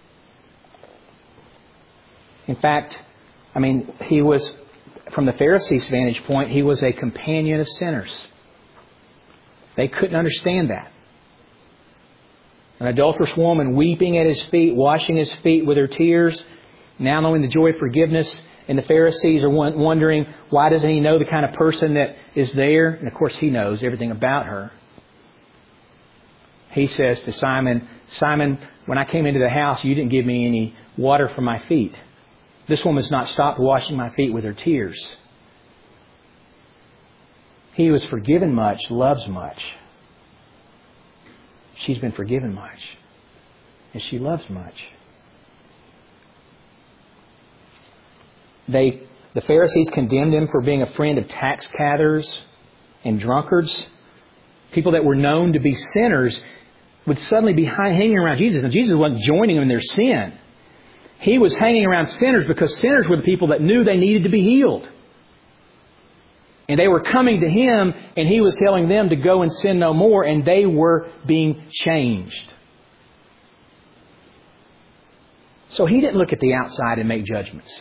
In fact, I mean, He was, from the Pharisees' vantage point, He was a companion of sinners. They couldn't understand that. An adulterous woman weeping at His feet, washing His feet with her tears, now knowing the joy of forgiveness. And the Pharisees are wondering, why doesn't He know the kind of person that is there? And of course He knows everything about her. He says to Simon, Simon, when I came into the house, you didn't give me any water for my feet. This woman's not stopped washing my feet with her tears. He who was forgiven much loves much. She's been forgiven much. And she loves much. They, the Pharisees condemned Him for being a friend of tax gatherers and drunkards. People that were known to be sinners would suddenly be hanging around Jesus. And Jesus wasn't joining them in their sin. He was hanging around sinners because sinners were the people that knew they needed to be healed. And they were coming to Him, and He was telling them to go and sin no more, and they were being changed. So He didn't look at the outside and make judgments.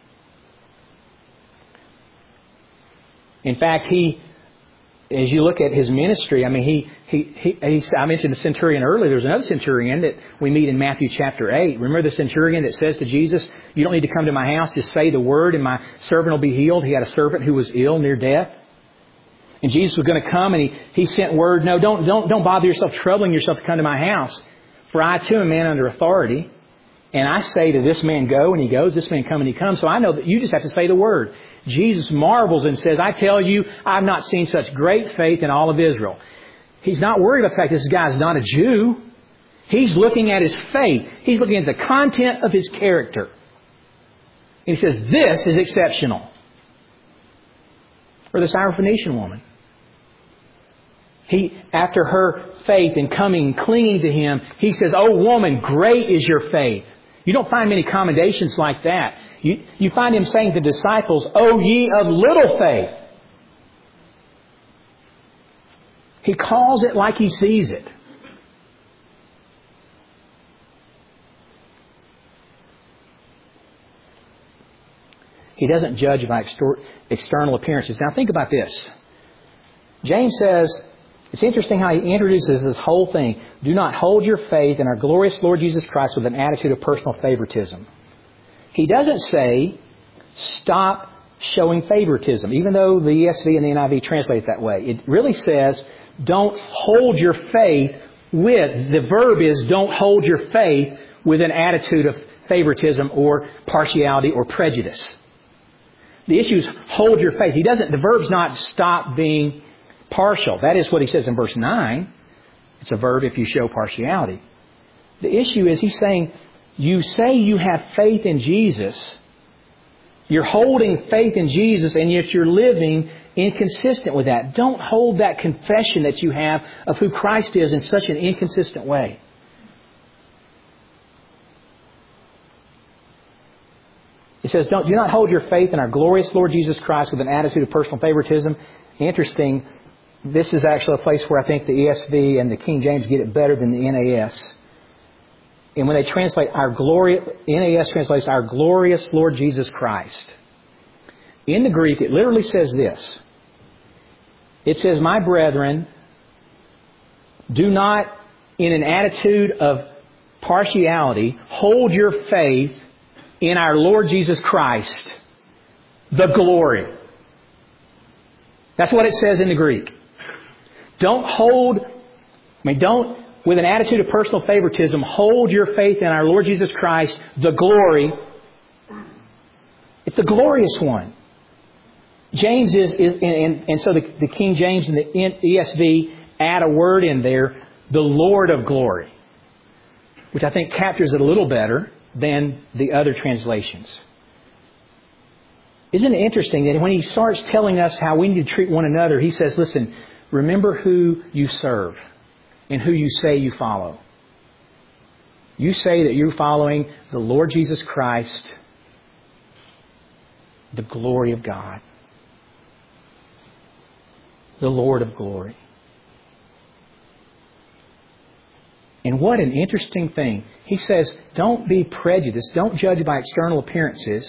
In fact, He, as you look at His ministry, I mean, he, he, he, he, I mentioned the centurion earlier. There's another centurion that we meet in Matthew chapter eight. Remember the centurion that says to Jesus, you don't need to come to my house, just say the word and my servant will be healed. He had a servant who was ill, near death. And Jesus was going to come and he, he sent word, no, don't, don't, don't bother yourself, troubling yourself to come to my house. For I too am a man under authority. And I say to this man, go, and he goes. This man, come, and he comes. So I know that you just have to say the word. Jesus marvels and says, I tell you, I've not seen such great faith in all of Israel. He's not worried about the fact this guy's not a Jew. He's looking at his faith. He's looking at the content of his character. And he says, this is exceptional. Or the Syrophoenician woman. He, after her faith in coming and clinging to Him, He says, oh woman, great is your faith. You don't find many commendations like that. You, you find Him saying to the disciples, O ye of little faith. He calls it like He sees it. He doesn't judge by extor- external appearances. Now think about this. James says, it's interesting how he introduces this whole thing. Do not hold your faith in our glorious Lord Jesus Christ with an attitude of personal favoritism. He doesn't say, stop showing favoritism, even though the E S V and the N I V translate it that way. It really says, don't hold your faith with, the verb is, don't hold your faith with an attitude of favoritism or partiality or prejudice. The issue is hold your faith. He doesn't, the verb's not stop being partial. That is what he says in verse nine. It's a verb if you show partiality. The issue is he's saying, you say you have faith in Jesus. You're holding faith in Jesus, and yet you're living inconsistent with that. Don't hold that confession that you have of who Christ is in such an inconsistent way. He says, don't, do not hold your faith in our glorious Lord Jesus Christ with an attitude of personal favoritism. Interesting, this is actually a place where I think the E S V and the King James get it better than the N A S. And when they translate our glorious, N A S translates our glorious Lord Jesus Christ. In the Greek, it literally says this. It says, my brethren, do not, in an attitude of partiality, hold your faith in our Lord Jesus Christ, the glory. That's what it says in the Greek. Don't hold, I mean, don't, with an attitude of personal favoritism, hold your faith in our Lord Jesus Christ, the glory. It's the glorious one. James is, is and, and so the, the King James and the E S V add a word in there, the Lord of glory, which I think captures it a little better than the other translations. Isn't it interesting that when he starts telling us how we need to treat one another, he says, listen, remember who you serve and who you say you follow. You say that you're following the Lord Jesus Christ, the glory of God, the Lord of glory. And what an interesting thing. He says, don't be prejudiced. Don't judge by external appearances.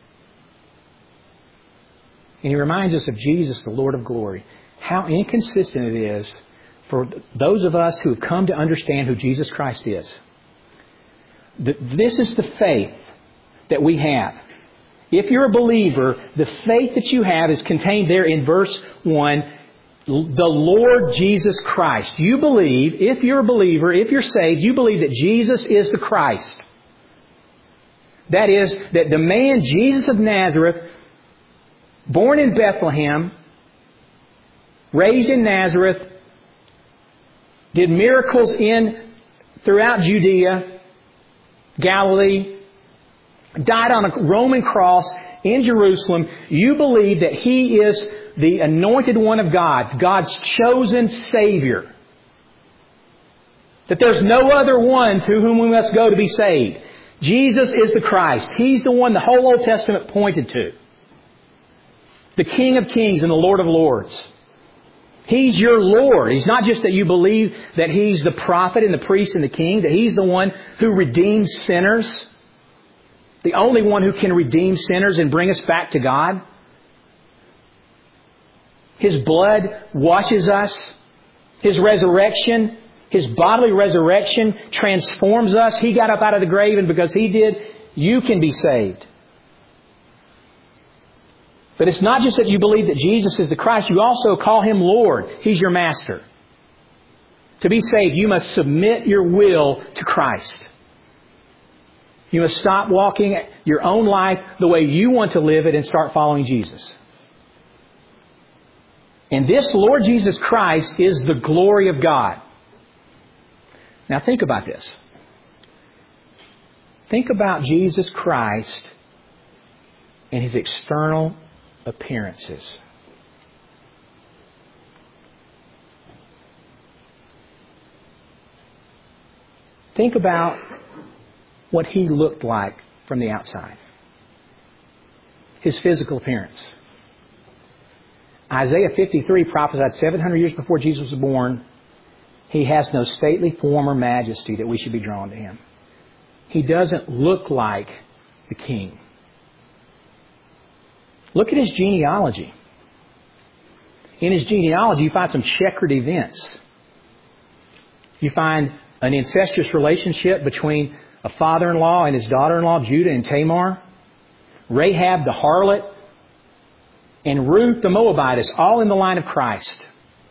And he reminds us of Jesus, the Lord of glory. How inconsistent it is for those of us who have come to understand who Jesus Christ is. This is the faith that we have. If you're a believer, the faith that you have is contained there in verse one, the Lord Jesus Christ. You believe, if you're a believer, if you're saved, you believe that Jesus is the Christ. That is, that the man Jesus of Nazareth, born in Bethlehem, raised in Nazareth, did miracles in throughout Judea, Galilee, died on a Roman cross in Jerusalem. You believe that He is the anointed one of God, God's chosen Savior. That there's no other one to whom we must go to be saved. Jesus is the Christ. He's the one the whole Old Testament pointed to. The King of Kings and the Lord of Lords. He's your Lord. He's not just that you believe that He's the prophet and the priest and the king, that He's the one who redeems sinners. The only one who can redeem sinners and bring us back to God. His blood washes us. His resurrection, His bodily resurrection transforms us. He got up out of the grave, and because He did, you can be saved. But it's not just that you believe that Jesus is the Christ. You also call Him Lord. He's your master. To be saved, you must submit your will to Christ. You must stop walking your own life the way you want to live it and start following Jesus. And this Lord Jesus Christ is the glory of God. Now think about this. Think about Jesus Christ and His external appearances. Think about what He looked like from the outside. His physical appearance. Isaiah fifty-three prophesied seven hundred years before Jesus was born, He has no stately form or majesty that we should be drawn to Him. He doesn't look like the king. Look at his genealogy. In his genealogy, you find some checkered events. You find an incestuous relationship between a father-in-law and his daughter-in-law, Judah and Tamar. Rahab the harlot. And Ruth the Moabitess, all in the line of Christ.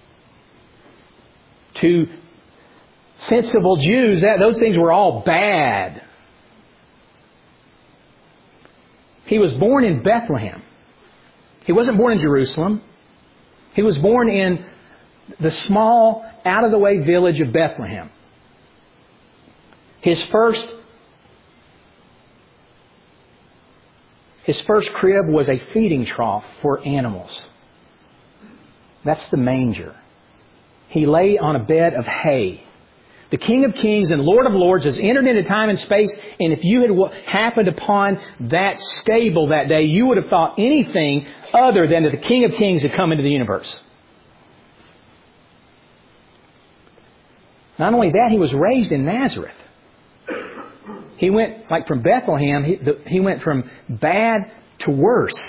To sensible Jews, that those things were all bad. He was born in Bethlehem. He wasn't born in Jerusalem. He was born in the small, out-of-the-way village of Bethlehem. His first, his first crib was a feeding trough for animals. That's the manger. He lay on a bed of hay. The King of Kings and Lord of Lords has entered into time and space, and if you had happened upon that stable that day, you would have thought anything other than that the King of Kings had come into the universe. Not only that, he was raised in Nazareth. He went, like from Bethlehem, he, the, he went from bad to worse.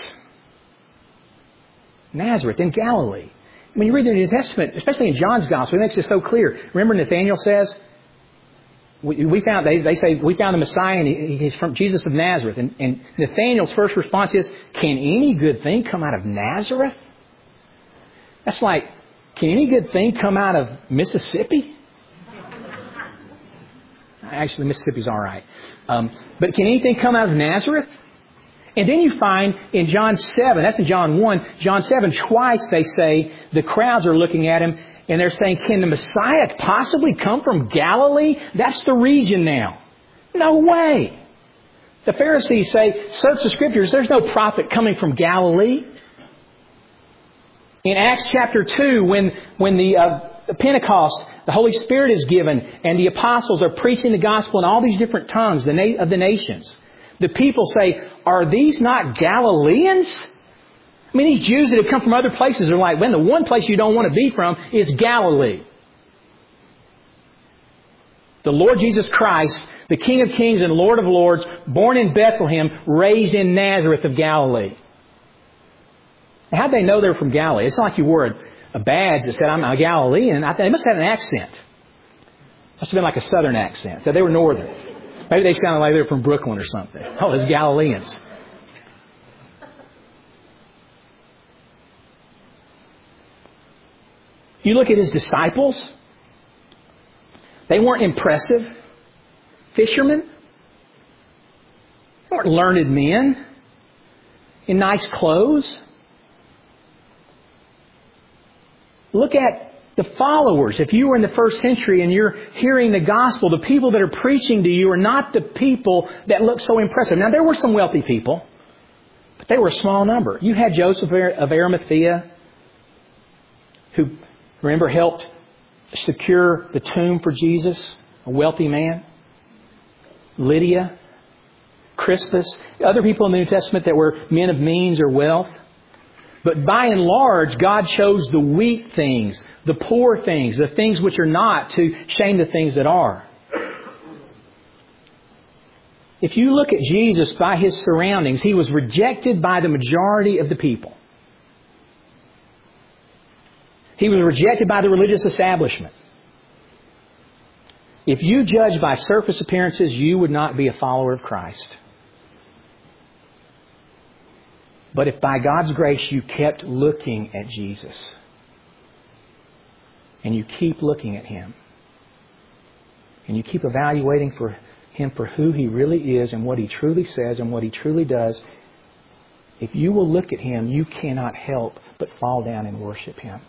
Nazareth in Galilee. When you read the New Testament, especially in John's Gospel, it makes it so clear. Remember Nathanael says, we, we found, they, they say, we found the Messiah and he, he's from Jesus of Nazareth. And, and Nathanael's first response is, can any good thing come out of Nazareth? That's like, can any good thing come out of Mississippi? Actually, Mississippi's all right. Um, but can anything come out of Nazareth? And then you find in John seven, that's in John one, John seven, twice they say the crowds are looking at him and they're saying, can the Messiah possibly come from Galilee? That's the region now. No way. The Pharisees say, search the Scriptures, there's no prophet coming from Galilee. In Acts chapter two, when, when the uh, Pentecost, the Holy Spirit is given and the apostles are preaching the gospel in all these different tongues the na- of the nations. The people say, are these not Galileans? I mean, these Jews that have come from other places are like, when the one place you don't want to be from is Galilee. The Lord Jesus Christ, the King of Kings and Lord of Lords, born in Bethlehem, raised in Nazareth of Galilee. Now, how'd they know they were from Galilee? It's not like you wore a, a badge that said, I'm a Galilean. I, they must have had an accent. Must have been like a southern accent. So they were northern. Maybe they sounded like they were from Brooklyn or something. Oh, those Galileans. You look at his disciples. They weren't impressive. Fishermen. They weren't learned men in nice clothes. Look at the followers. If you were in the first century and you're hearing the gospel, the people that are preaching to you are not the people that look so impressive. Now, there were some wealthy people, but they were a small number. You had Joseph of Arimathea, who, remember, helped secure the tomb for Jesus, a wealthy man. Lydia, Crispus, other people in the New Testament that were men of means or wealth. But by and large, God chose the weak things, the poor things, the things which are not, to shame the things that are. If you look at Jesus by His surroundings, He was rejected by the majority of the people. He was rejected by the religious establishment. If you judge by surface appearances, you would not be a follower of Christ. But if by God's grace you kept looking at Jesus, and you keep looking at Him, and you keep evaluating for Him for who He really is and what He truly says and what He truly does, if you will look at Him, you cannot help but fall down and worship Him.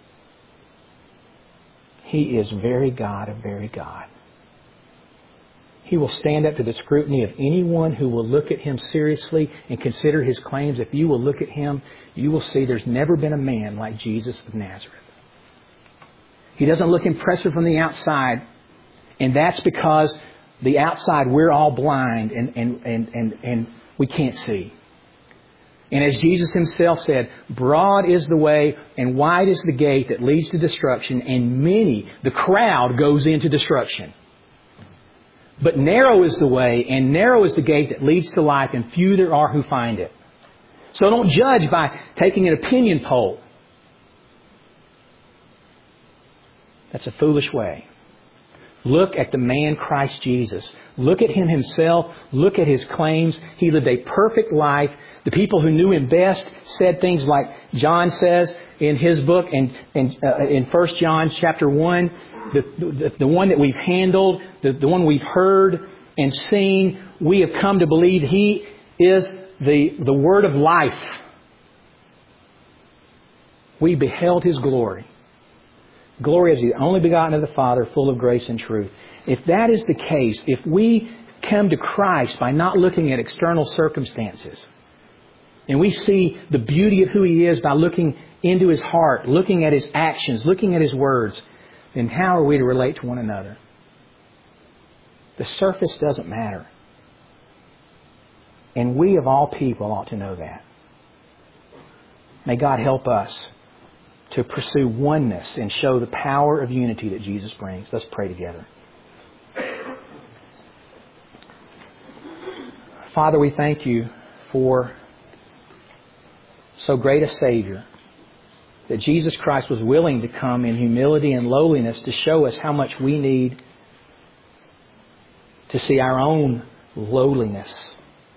He is very God of very God. He will stand up to the scrutiny of anyone who will look at Him seriously and consider His claims. If you will look at Him, you will see there's never been a man like Jesus of Nazareth. He doesn't look impressive from the outside, and that's because the outside we're all blind and, and, and, and, and we can't see. And as Jesus Himself said, broad is the way and wide is the gate that leads to destruction, and many, the crowd, goes into destruction. But narrow is the way and narrow is the gate that leads to life, and few there are who find it. So don't judge by taking an opinion poll. That's a foolish way. Look at the man Christ Jesus. Look at Him Himself. Look at His claims. He lived a perfect life. The people who knew Him best said things like John says in his book, and in, uh, in First John chapter one, the, the, the one that we've handled, the, the one we've heard and seen, we have come to believe He is the, the Word of life. We beheld His glory. Glory as the only begotten of the Father, full of grace and truth. If that is the case, if we come to Christ by not looking at external circumstances, and we see the beauty of who He is by looking into His heart, looking at His actions, looking at His words, then how are we to relate to one another? The surface doesn't matter. And we of all people ought to know that. May God help us to pursue oneness and show the power of unity that Jesus brings. Let's pray together. Father, we thank You for so great a Savior, that Jesus Christ was willing to come in humility and lowliness to show us how much we need to see our own lowliness.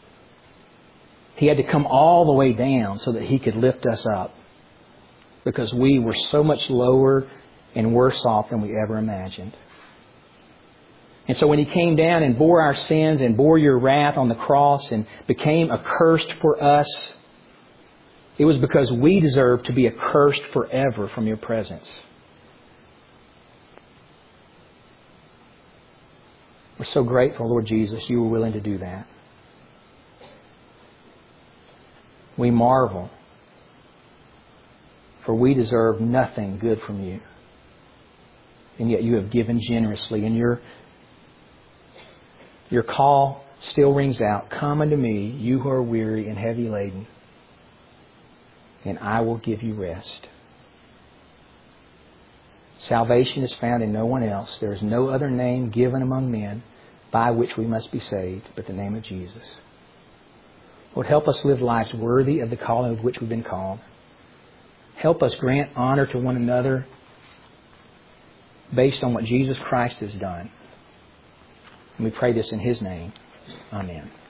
He had to come all the way down so that He could lift us up, because we were so much lower and worse off than we ever imagined. And so when He came down and bore our sins and bore Your wrath on the cross and became accursed for us, it was because we deserved to be accursed forever from Your presence. We're so grateful, Lord Jesus, You were willing to do that. We marvel, for we deserve nothing good from You. And yet You have given generously. And Your, your call still rings out, "Come unto Me, you who are weary and heavy laden, and I will give you rest." Salvation is found in no one else. There is no other name given among men by which we must be saved but the name of Jesus. Lord, help us live lives worthy of the calling of which we've been called. Help us grant honor to one another based on what Jesus Christ has done. And we pray this in His name. Amen.